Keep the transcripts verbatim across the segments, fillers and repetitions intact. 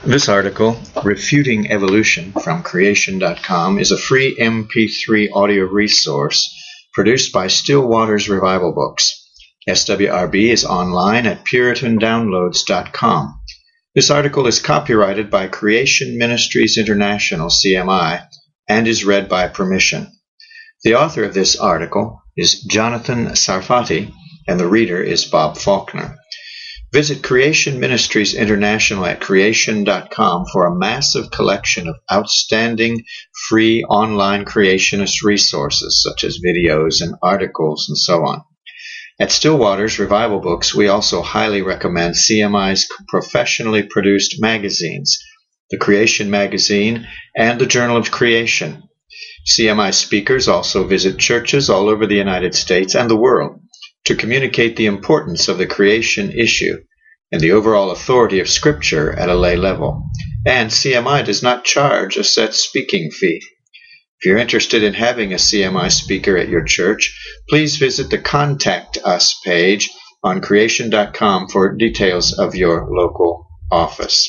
This article, Refuting Evolution from Creation dot com, is a free M P three audio resource produced by Still Waters Revival Books. S W R B is online at Puritan Downloads dot com. This article is copyrighted by Creation Ministries International, C M I, and is read by permission. The author of this article is Jonathan Sarfati, and the reader is Bob Faulkner. Visit Creation Ministries International at Creation dot com for a massive collection of outstanding free online creationist resources such as videos and articles and so on. At Still Waters Revival Books, we also highly recommend C M I's professionally produced magazines, the Creation Magazine and the Journal of Creation. C M I speakers also visit churches all over the United States and the world to communicate the importance of the creation issue and the overall authority of Scripture at a lay level. And C M I does not charge a set speaking fee. If you're interested in having a C M I speaker at your church, please visit the Contact Us page on Creation dot com for details of your local office.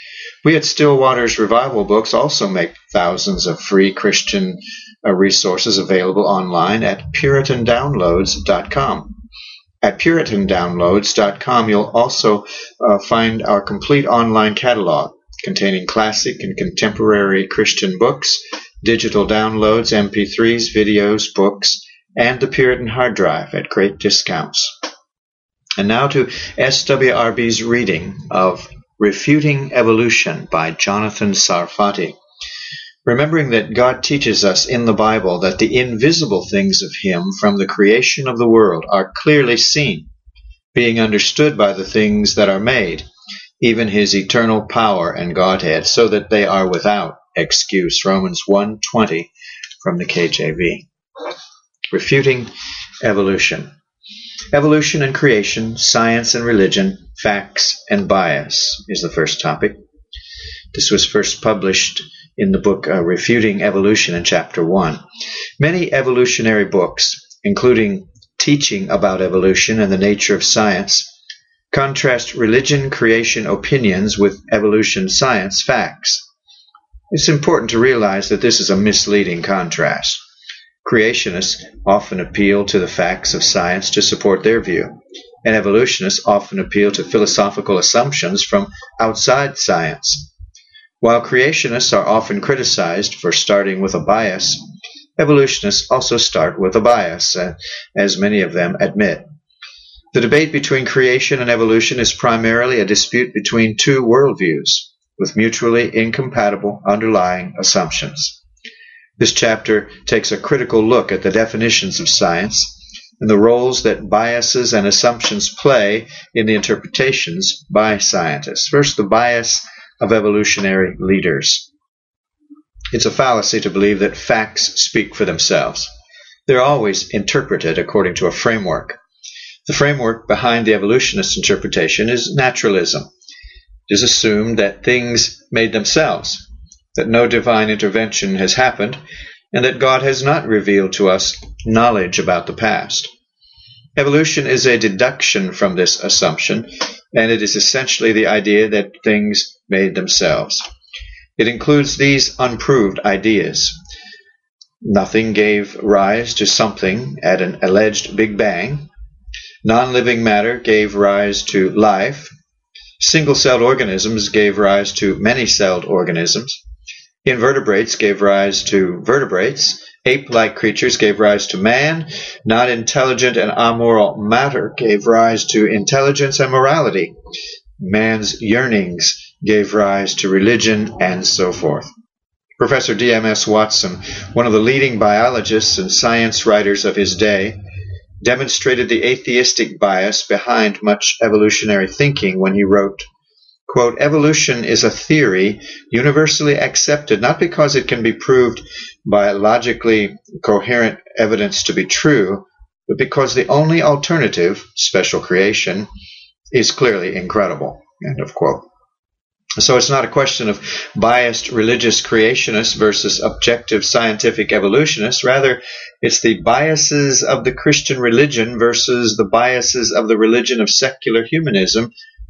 We at Still Waters Revival Books also make thousands of free Christian uh, resources available online at Puritan Downloads dot com. At Puritan Downloads dot com, you'll also uh, find our complete online catalog containing classic and contemporary Christian books, digital downloads, M P threes, videos, books, and the Puritan hard drive at great discounts. And now to S W R B's reading of Refuting Evolution by Jonathan Sarfati. Remembering that God teaches us in the Bible that the invisible things of Him from the creation of the world are clearly seen, being understood by the things that are made, even His eternal power and Godhead, so that they are without excuse. Romans one twenty from the K J V. Refuting Evolution. Evolution and creation, science and religion, facts and bias is the first topic. This was first published in the book uh, Refuting Evolution in Chapter one. Many evolutionary books, including Teaching About Evolution and the Nature of Science, contrast religion creation opinions with evolution science facts. It's important to realize that this is a misleading contrast. Creationists often appeal to the facts of science to support their view, and evolutionists often appeal to philosophical assumptions from outside science. While creationists are often criticized for starting with a bias, evolutionists also start with a bias, as many of them admit. The debate between creation and evolution is primarily a dispute between two worldviews, with mutually incompatible underlying assumptions. This chapter takes a critical look at the definitions of science and the roles that biases and assumptions play in the interpretations by scientists. First, the bias of evolutionary leaders. It's a fallacy to believe that facts speak for themselves. They're always interpreted according to a framework. The framework behind the evolutionist interpretation is naturalism. It is assumed that things made themselves, that no divine intervention has happened, and that God has not revealed to us knowledge about the past. Evolution is a deduction from this assumption, and it is essentially the idea that things made themselves. It includes these unproved ideas. Nothing gave rise to something at an alleged Big Bang. Non-living matter gave rise to life. Single-celled organisms gave rise to many-celled organisms. Invertebrates gave rise to vertebrates. Ape-like creatures gave rise to man. Not intelligent and amoral matter gave rise to intelligence and morality. Man's yearnings gave rise to religion, and so forth. Professor D M S Watson, one of the leading biologists and science writers of his day, demonstrated the atheistic bias behind much evolutionary thinking when he wrote, quote, "Evolution is a theory universally accepted not because it can be proved by logically coherent evidence to be true, but because the only alternative, special creation, is clearly incredible." End of quote. So it's not a question of biased religious creationists versus objective scientific evolutionists. Rather, it's the biases of the Christian religion versus the biases of the religion of secular humanism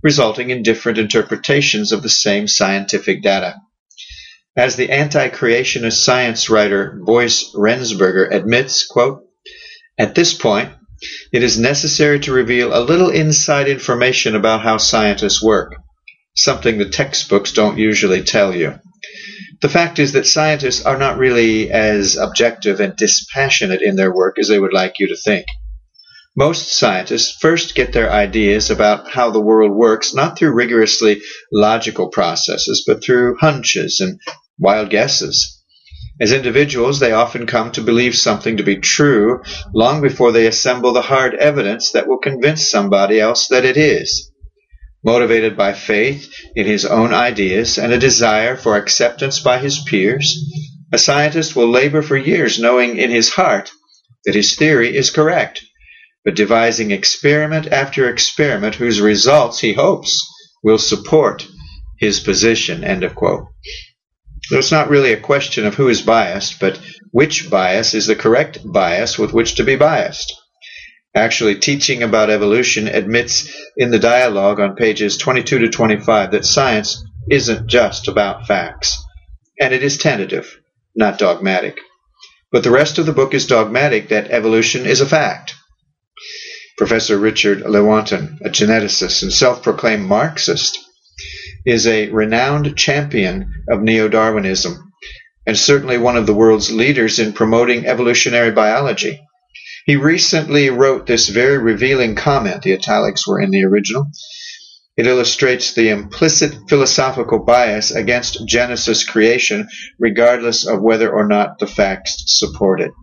resulting in different interpretations of the same scientific data. As the anti-creationist science writer Boyce Rensberger admits, quote, "At this point, it is necessary to reveal a little inside information about how scientists work, something the textbooks don't usually tell you. The fact is that scientists are not really as objective and dispassionate in their work as they would like you to think. Most scientists first get their ideas about how the world works not through rigorously logical processes, but through hunches and wild guesses. As individuals, they often come to believe something to be true long before they assemble the hard evidence that will convince somebody else that it is. Motivated by faith in his own ideas and a desire for acceptance by his peers, a scientist will labor for years knowing in his heart that his theory is correct, but devising experiment after experiment whose results he hopes will support his position." End of quote. So it's not really a question of who is biased, but which bias is the correct bias with which to be biased. Actually, Teaching About Evolution admits in the dialogue on pages twenty-two to twenty-five that science isn't just about facts, and it is tentative, not dogmatic. But the rest of the book is dogmatic that evolution is a fact. Professor Richard Lewontin, a geneticist and self-proclaimed Marxist, is a renowned champion of neo-Darwinism and certainly one of the world's leaders in promoting evolutionary biology. He recently wrote this very revealing comment. The italics were in the original. It illustrates the implicit philosophical bias against Genesis creation, regardless of whether or not the facts support it.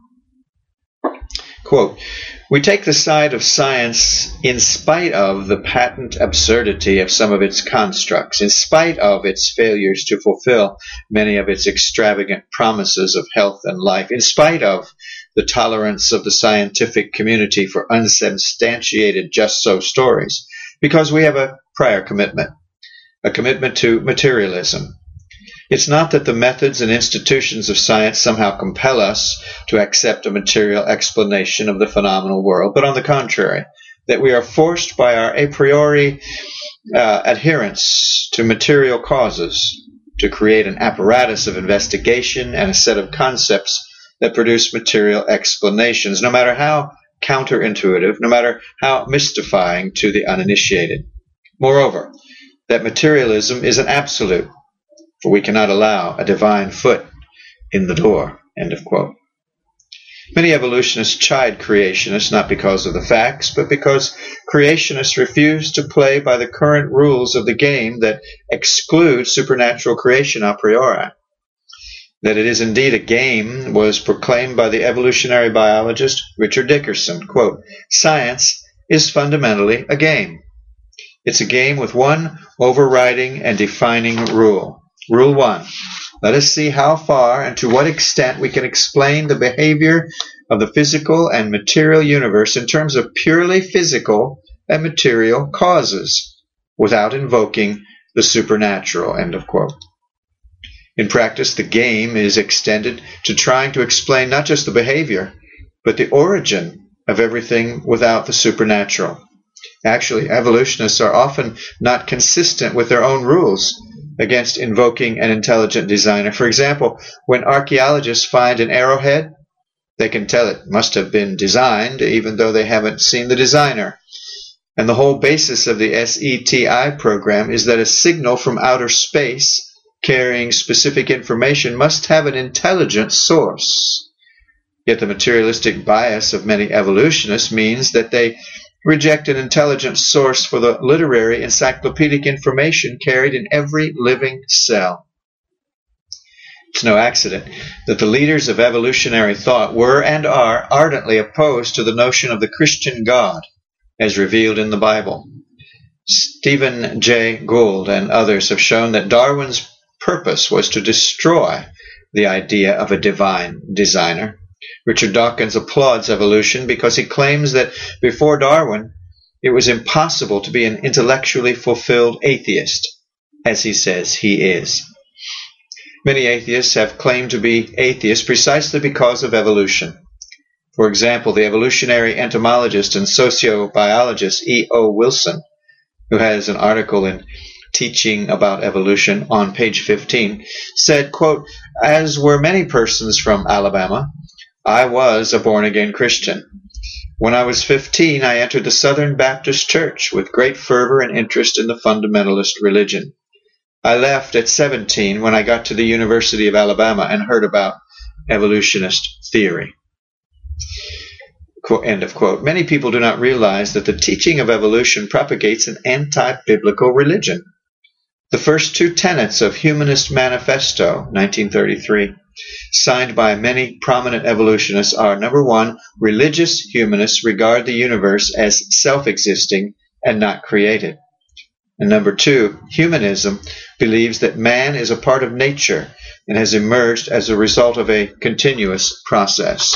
Quote, "We take the side of science in spite of the patent absurdity of some of its constructs, in spite of its failures to fulfill many of its extravagant promises of health and life, in spite of the tolerance of the scientific community for unsubstantiated just-so stories, because we have a prior commitment, a commitment to materialism. It's not that the methods and institutions of science somehow compel us to accept a material explanation of the phenomenal world, but on the contrary, that we are forced by our a priori uh, adherence to material causes to create an apparatus of investigation and a set of concepts that produce material explanations, no matter how counterintuitive, no matter how mystifying to the uninitiated. Moreover, that materialism is an absolute, for we cannot allow a divine foot in the door." End of quote. Many evolutionists chide creationists not because of the facts, but because creationists refuse to play by the current rules of the game that exclude supernatural creation a priori. That it is indeed a game was proclaimed by the evolutionary biologist Richard Dickerson. Quote, "Science is fundamentally a game. It's a game with one overriding and defining rule. Rule one, let us see how far and to what extent we can explain the behavior of the physical and material universe in terms of purely physical and material causes, without invoking the supernatural." End of quote. In practice, the game is extended to trying to explain not just the behavior, but the origin of everything without the supernatural. Actually, evolutionists are often not consistent with their own rules against invoking an intelligent designer. For example, when archaeologists find an arrowhead, they can tell it must have been designed even though they haven't seen the designer. And the whole basis of the S E T I program is that a signal from outer space carrying specific information must have an intelligent source. Yet the materialistic bias of many evolutionists means that they reject an intelligent source for the literary encyclopedic information carried in every living cell. It's no accident that the leaders of evolutionary thought were and are ardently opposed to the notion of the Christian God as revealed in the Bible. Stephen Jay Gould and others have shown that Darwin's purpose was to destroy the idea of a divine designer. Richard Dawkins applauds evolution because he claims that before Darwin, it was impossible to be an intellectually fulfilled atheist, as he says he is. Many atheists have claimed to be atheists precisely because of evolution. For example, the evolutionary entomologist and sociobiologist E O Wilson who has an article in Teaching About Evolution on page fifteen, said, quote, "As were many persons from Alabama, I was a born-again Christian. When I was fifteen, I entered the Southern Baptist Church with great fervor and interest in the fundamentalist religion. I left at seventeen when I got to the University of Alabama and heard about evolutionist theory." End of quote. Many people do not realize that the teaching of evolution propagates an anti-biblical religion. The first two tenets of Humanist Manifesto, nineteen thirty-three, signed by many prominent evolutionists are, number one, religious humanists regard the universe as self-existing and not created. And number two, humanism believes that man is a part of nature and has emerged as a result of a continuous process.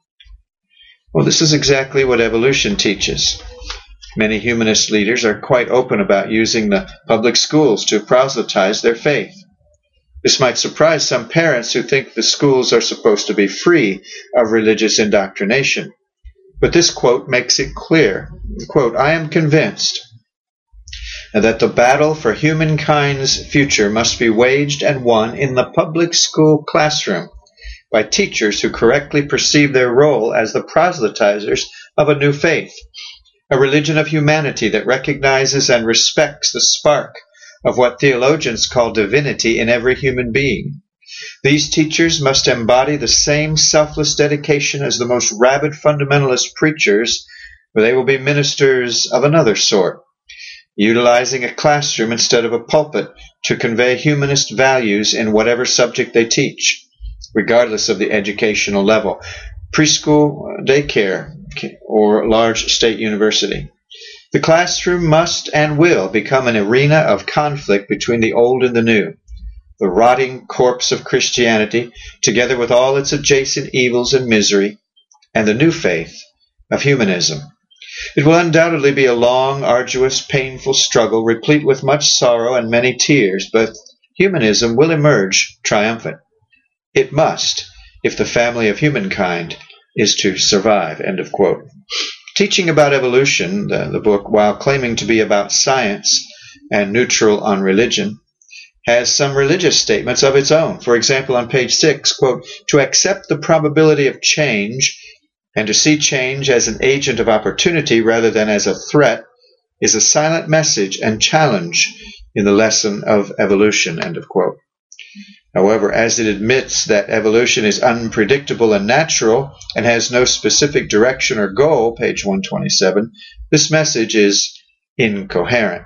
Well, this is exactly what evolution teaches. Many humanist leaders are quite open about using the public schools to proselytize their faith. This might surprise some parents who think the schools are supposed to be free of religious indoctrination. But this quote makes it clear. Quote, "I am convinced that the battle for humankind's future must be waged and won in the public school classroom by teachers who correctly perceive their role as the proselytizers of a new faith, a religion of humanity that recognizes and respects the spark of what theologians call divinity in every human being. These teachers must embody the same selfless dedication as the most rabid fundamentalist preachers, or they will be ministers of another sort, utilizing a classroom instead of a pulpit to convey humanist values in whatever subject they teach, regardless of the educational level, preschool, daycare, or large state university. The classroom must and will become an arena of conflict between the old and the new, the rotting corpse of Christianity, together with all its adjacent evils and misery, and the new faith of humanism. It will undoubtedly be a long, arduous, painful struggle, replete with much sorrow and many tears, but humanism will emerge triumphant. It must, if the family of humankind is to survive." End of quote. Teaching About Evolution, the, the book, while claiming to be about science and neutral on religion, has some religious statements of its own. For example, on page six, quote, "To accept the probability of change and to see change as an agent of opportunity rather than as a threat is a silent message and challenge in the lesson of evolution." End of quote. However, as it admits that evolution is unpredictable and natural and has no specific direction or goal, page one twenty-seven, this message is incoherent.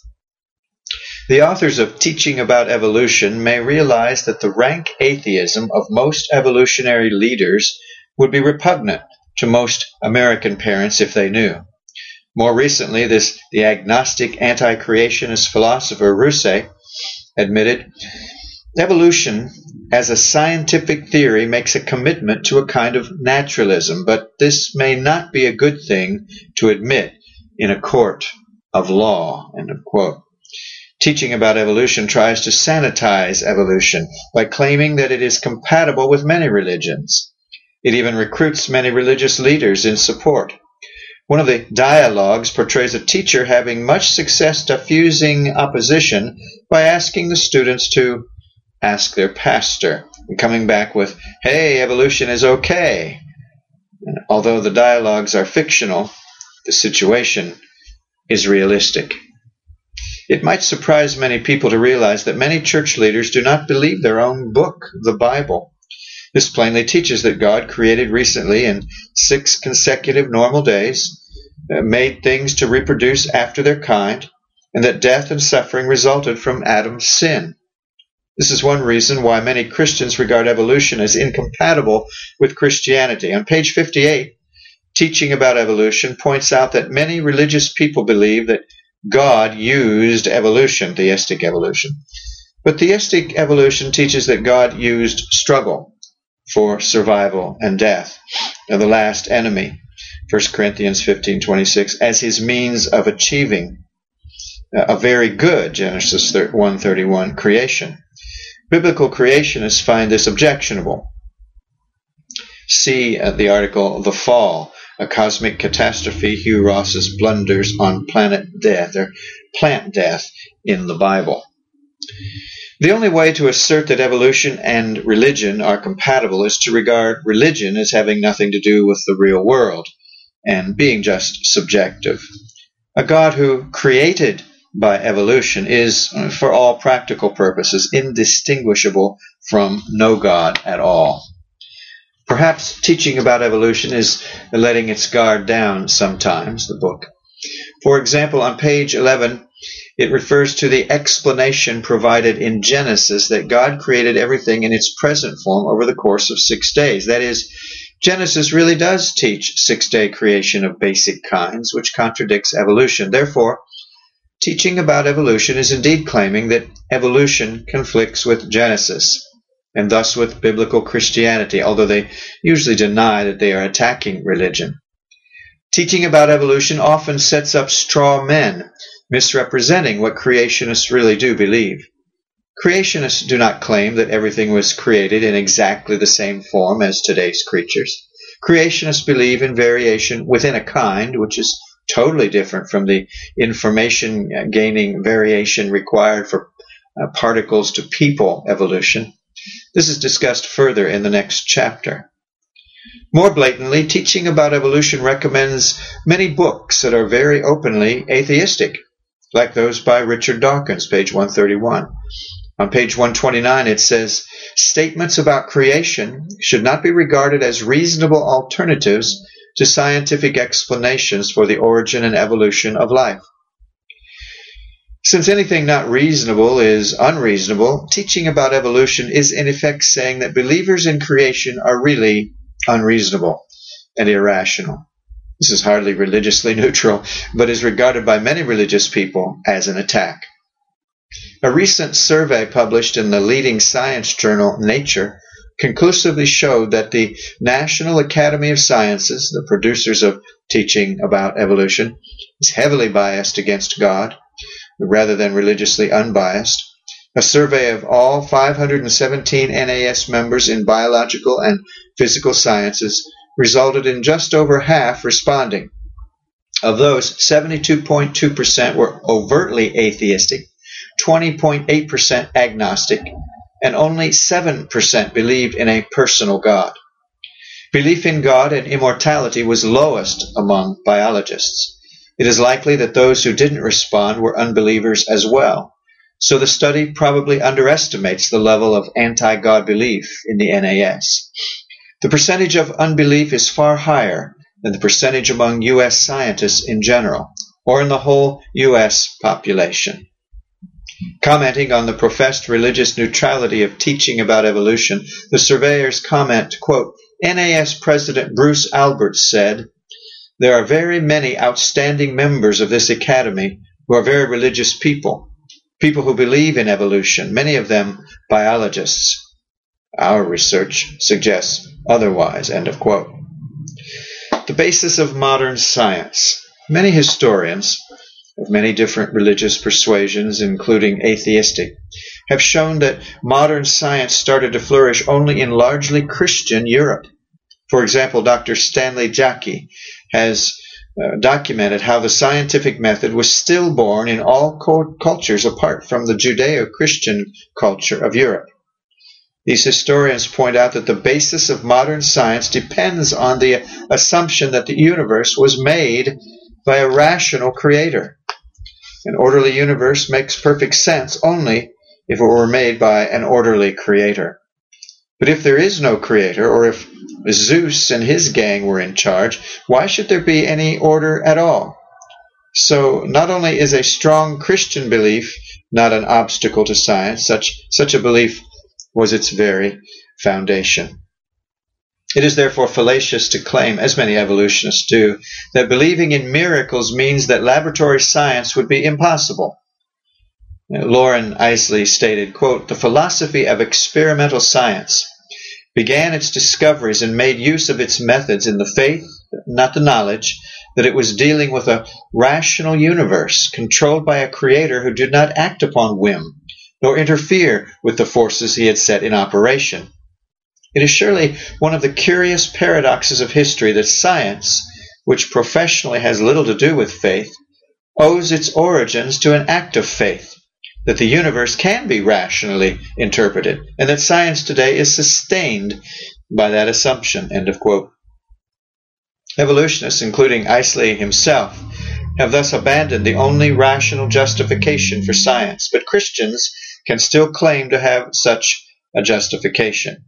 The authors of Teaching About Evolution may realize that the rank atheism of most evolutionary leaders would be repugnant to most American parents if they knew. More recently, this the agnostic anti-creationist philosopher Roussel admitted, "Evolution as a scientific theory makes a commitment to a kind of naturalism, but this may not be a good thing to admit in a court of law." End of quote. Teaching About Evolution tries to sanitize evolution by claiming that it is compatible with many religions. It even recruits many religious leaders in support. One of the dialogues portrays a teacher having much success diffusing opposition by asking the students to ask their pastor, and coming back with, "Hey, evolution is okay." And although the dialogues are fictional, the situation is realistic. It might surprise many people to realize that many church leaders do not believe their own book, the Bible. This plainly teaches that God created recently in six consecutive normal days, uh, made things to reproduce after their kind, and that death and suffering resulted from Adam's sin. This is one reason why many Christians regard evolution as incompatible with Christianity. On page fifty-eight, Teaching About Evolution points out that many religious people believe that God used evolution, theistic evolution. But theistic evolution teaches that God used struggle for survival and death, and the last enemy, First Corinthians fifteen twenty-six, as his means of achieving a very good, Genesis one thirty-one, creation. Biblical creationists find this objectionable. See uh, the article, The Fall, a Cosmic Catastrophe, Hugh Ross's Blunders on Planet Death. There are plant death in the Bible. The only way to assert that evolution and religion are compatible is to regard religion as having nothing to do with the real world and being just subjective. A God who created by evolution is, for all practical purposes, indistinguishable from no God at all. Perhaps teaching about evolution is letting its guard down sometimes, the book. For example, on page eleven, it refers to the explanation provided in Genesis that God created everything in its present form over the course of six days. That is, Genesis really does teach six-day creation of basic kinds, which contradicts evolution. Therefore, teaching about evolution is indeed claiming that evolution conflicts with Genesis, and thus with biblical Christianity, although they usually deny that they are attacking religion. Teaching about evolution often sets up straw men, misrepresenting what creationists really do believe. Creationists do not claim that everything was created in exactly the same form as today's creatures. Creationists believe in variation within a kind, which is totally different from the information-gaining variation required for uh, particles to people evolution. This is discussed further in the next chapter. More blatantly, teaching about evolution recommends many books that are very openly atheistic, like those by Richard Dawkins, page one thirty-one. On page one twenty-nine, it says, "Statements about creation should not be regarded as reasonable alternatives to scientific explanations for the origin and evolution of life." Since anything not reasonable is unreasonable, teaching about evolution is in effect saying that believers in creation are really unreasonable and irrational. This is hardly religiously neutral, but is regarded by many religious people as an attack. A recent survey published in the leading science journal Nature conclusively showed that the National Academy of Sciences, the producers of teaching about evolution, is heavily biased against God, rather than religiously unbiased. A survey of all five hundred seventeen N A S members in biological and physical sciences resulted in just over half responding. Of those, seventy-two point two percent were overtly atheistic, twenty point eight percent agnostic, and only seven percent believed in a personal God. Belief in God and immortality was lowest among biologists. It is likely that those who didn't respond were unbelievers as well. So the study probably underestimates the level of anti-God belief in the N A S. The percentage of unbelief is far higher than the percentage among U S scientists in general, or in the whole U S population. Commenting on the professed religious neutrality of teaching about evolution, the surveyors comment, quote, "N A S President Bruce Alberts said, 'There are very many outstanding members of this academy who are very religious people, people who believe in evolution, many of them biologists. Our research suggests otherwise,' end of quote." The basis of modern science. Many historians of many different religious persuasions, including atheistic, have shown that modern science started to flourish only in largely Christian Europe. For example, Doctor Stanley Jackie has uh, documented how the scientific method was stillborn in all cultures apart from the Judeo-Christian culture of Europe. These historians point out that the basis of modern science depends on the assumption that the universe was made by a rational creator. An orderly universe makes perfect sense only if it were made by an orderly creator. But if there is no creator, or if Zeus and his gang were in charge, why should there be any order at all? So not only is a strong Christian belief not an obstacle to science, such, such a belief was its very foundation. It is therefore fallacious to claim, as many evolutionists do, that believing in miracles means that laboratory science would be impossible. Loren Eiseley stated, quote, "The philosophy of experimental science began its discoveries and made use of its methods in the faith, not the knowledge, that it was dealing with a rational universe controlled by a creator who did not act upon whim, nor interfere with the forces he had set in operation. It is surely one of the curious paradoxes of history that science, which professionally has little to do with faith, owes its origins to an act of faith, that the universe can be rationally interpreted, and that science today is sustained by that assumption. End of quote. Evolutionists, including Eiseley himself, have thus abandoned the only rational justification for science, but Christians can still claim to have such a justification.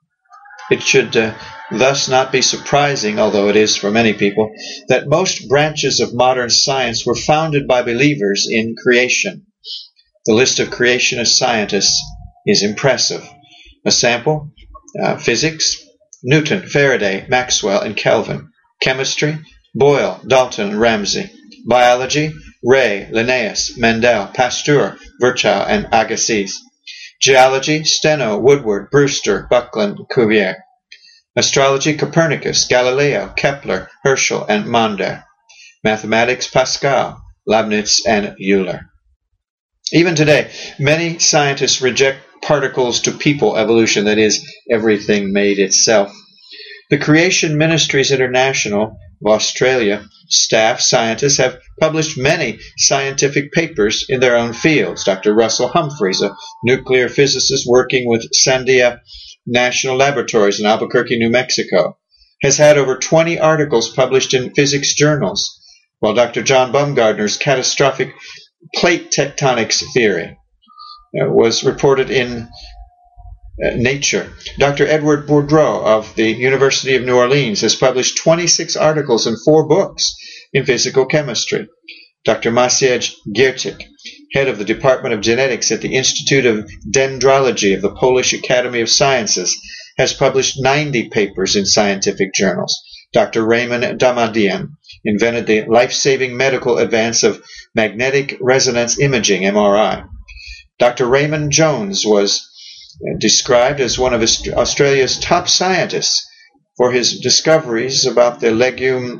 It should uh, thus not be surprising, although it is for many people, that most branches of modern science were founded by believers in creation. The list of creationist scientists is impressive. A sample: uh, physics, Newton, Faraday, Maxwell, and Kelvin. Chemistry, Boyle, Dalton, and Ramsay. Biology, Ray, Linnaeus, Mendel, Pasteur, Virchow, and Agassiz. Geology, Steno, Woodward, Brewster, Buckland, Cuvier. Astrology, Copernicus, Galileo, Kepler, Herschel, and Maunder. Mathematics, Pascal, Leibniz, and Euler. Even today, many scientists reject particles to people evolution, that is, everything made itself. The Creation Ministries International of Australia staff scientists have published many scientific papers in their own fields. Doctor Russell Humphreys, a nuclear physicist working with Sandia National Laboratories in Albuquerque, New Mexico, has had over twenty articles published in physics journals, while Doctor John Baumgartner's catastrophic plate tectonics theory uh, was reported in Uh, Nature. Doctor Edward Boudreau of the University of New Orleans has published twenty-six articles and four books in physical chemistry. Doctor Maciej Giertyk, head of the Department of Genetics at the Institute of Dendrology of the Polish Academy of Sciences, has published ninety papers in scientific journals. Doctor Raymond Damadian invented the life-saving medical advance of magnetic resonance imaging, M R I. Doctor Raymond Jones was described as one of Australia's top scientists for his discoveries about the legume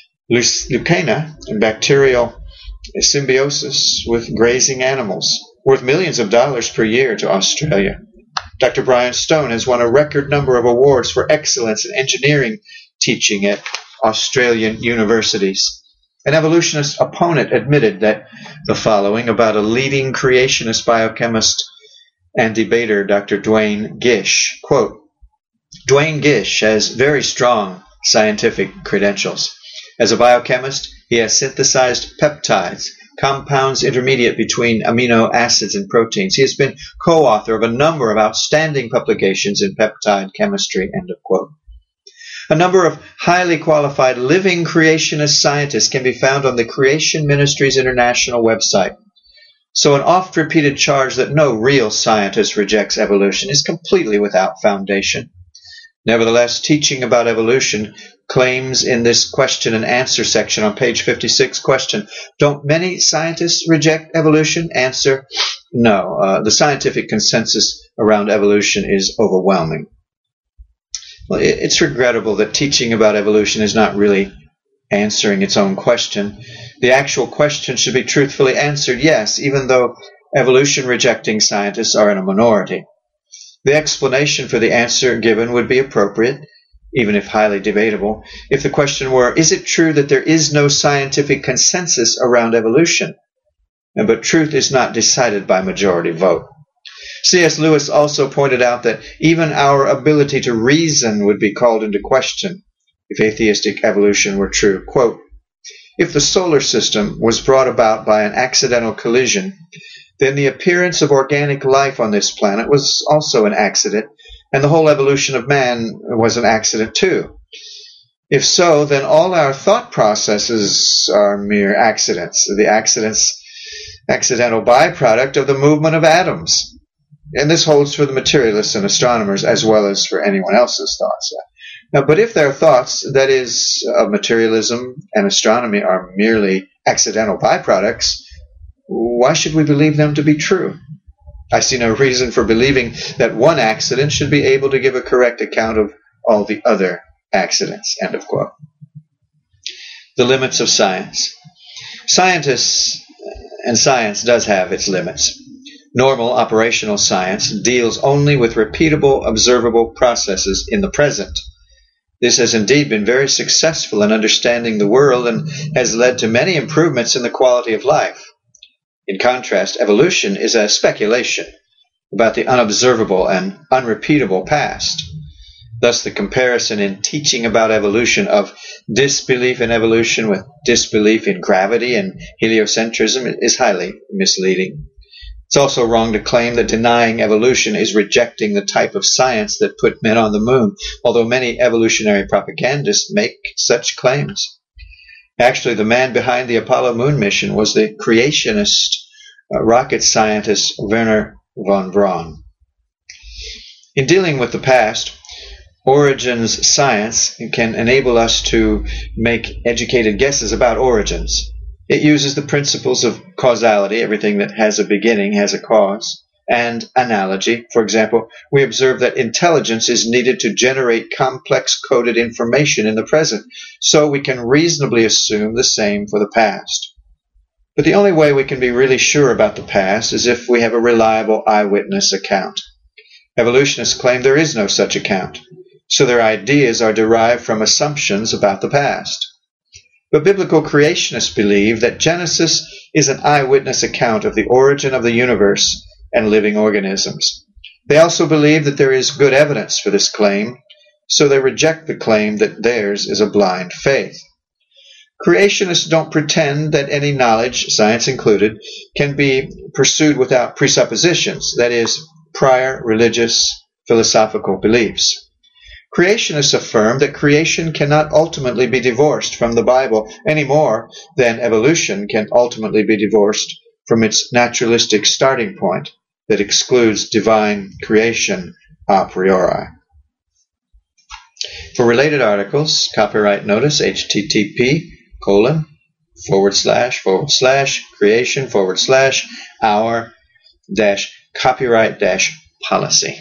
Leucaena and bacterial symbiosis with grazing animals, worth millions of dollars per year to Australia. Doctor Brian Stone has won a record number of awards for excellence in engineering teaching at Australian universities. An evolutionist opponent admitted that the following about a leading creationist biochemist and debater, Doctor Duane Gish. Quote, Duane Gish has very strong scientific credentials. As a biochemist, he has synthesized peptides, compounds intermediate between amino acids and proteins. He has been co-author of a number of outstanding publications in peptide chemistry, end of quote. A number of highly qualified living creationist scientists can be found on the Creation Ministries International website. So an oft-repeated charge that no real scientist rejects evolution is completely without foundation. Nevertheless, teaching about evolution claims in this question and answer section on page fifty-six, question, don't many scientists reject evolution? Answer, no. Uh, the scientific consensus around evolution is overwhelming. Well, it, it's regrettable that teaching about evolution is not really answering its own question. The actual question should be truthfully answered, yes, even though evolution-rejecting scientists are in a minority. The explanation for the answer given would be appropriate, even if highly debatable, if the question were, is it true that there is no scientific consensus around evolution? But truth is not decided by majority vote. C S Lewis also pointed out that even our ability to reason would be called into question if atheistic evolution were true. Quote, if the solar system was brought about by an accidental collision, then the appearance of organic life on this planet was also an accident, and the whole evolution of man was an accident too. If so, then all our thought processes are mere accidents, the accidents, accidental byproduct of the movement of atoms. And this holds for the materialists and astronomers as well as for anyone else's thoughts. Now, but if their thoughts, that is, of materialism and astronomy, are merely accidental byproducts, why should we believe them to be true? I see no reason for believing that one accident should be able to give a correct account of all the other accidents. End of quote. The limits of science. Scientists and science does have its limits. Normal operational science deals only with repeatable, observable processes in the present. This has indeed been very successful in understanding the world and has led to many improvements in the quality of life. In contrast, evolution is a speculation about the unobservable and unrepeatable past. Thus, the comparison in teaching about evolution of disbelief in evolution with disbelief in gravity and heliocentrism is highly misleading. It's also wrong to claim that denying evolution is rejecting the type of science that put men on the moon, although many evolutionary propagandists make such claims. Actually, the man behind the Apollo moon mission was the creationist uh, rocket scientist Wernher von Braun. In dealing with the past, origins science can enable us to make educated guesses about origins. It uses the principles of causality, everything that has a beginning has a cause, and analogy. For example, we observe that intelligence is needed to generate complex coded information in the present, so we can reasonably assume the same for the past. But the only way we can be really sure about the past is if we have a reliable eyewitness account. Evolutionists claim there is no such account, so their ideas are derived from assumptions about the past. But biblical creationists believe that Genesis is an eyewitness account of the origin of the universe and living organisms. They also believe that there is good evidence for this claim, so they reject the claim that theirs is a blind faith. Creationists don't pretend that any knowledge, science included, can be pursued without presuppositions, that is, prior religious, philosophical beliefs. Creationists affirm that creation cannot ultimately be divorced from the Bible any more than evolution can ultimately be divorced from its naturalistic starting point that excludes divine creation a priori. For related articles, copyright notice, http colon forward slash forward slash creation forward slash our dash copyright dash policy.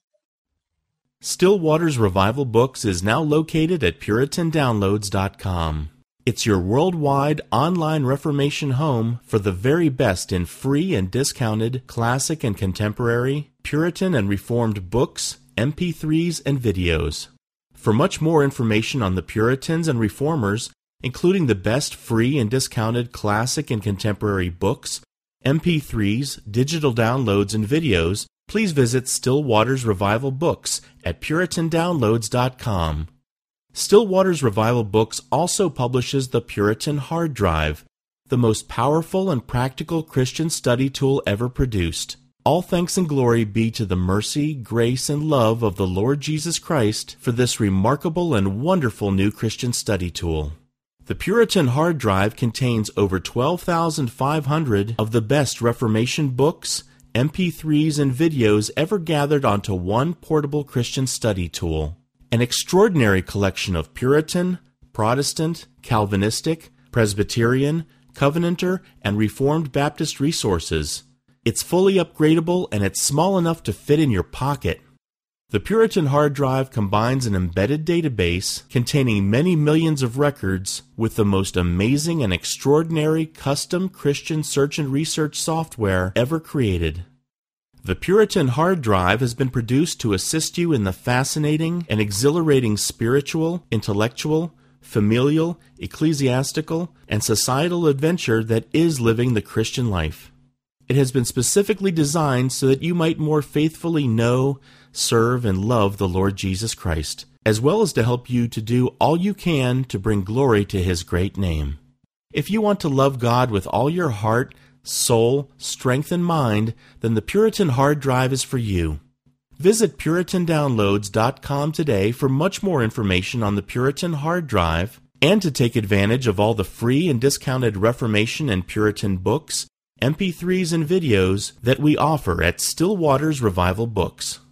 Still Waters Revival Books is now located at Puritan Downloads dot com. It's your worldwide online Reformation home for the very best in free and discounted classic and contemporary, Puritan and Reformed books, M P threes, and videos. For much more information on the Puritans and Reformers, including the best free and discounted classic and contemporary books, M P threes, digital downloads, and videos, please visit Still Waters Revival Books at Puritan Downloads dot com. Still Waters Revival Books also publishes the Puritan Hard Drive, the most powerful and practical Christian study tool ever produced. All thanks and glory be to the mercy, grace, and love of the Lord Jesus Christ for this remarkable and wonderful new Christian study tool. The Puritan Hard Drive contains over twelve thousand five hundred of the best Reformation books, M P threes, and videos ever gathered onto one portable Christian study tool. An extraordinary collection of Puritan, Protestant, Calvinistic, Presbyterian, Covenanter, and Reformed Baptist resources. It's fully upgradable and it's small enough to fit in your pocket. The Puritan Hard Drive combines an embedded database containing many millions of records with the most amazing and extraordinary custom Christian search and research software ever created. The Puritan Hard Drive has been produced to assist you in the fascinating and exhilarating spiritual, intellectual, familial, ecclesiastical, and societal adventure that is living the Christian life. It has been specifically designed so that you might more faithfully know, serve, and love the Lord Jesus Christ, as well as to help you to do all you can to bring glory to His great name. If you want to love God with all your heart, soul, strength, and mind, then the Puritan Hard Drive is for you. Visit Puritan Downloads dot com today for much more information on the Puritan Hard Drive and to take advantage of all the free and discounted Reformation and Puritan books, M P threes, and videos that we offer at Still Waters Revival Books.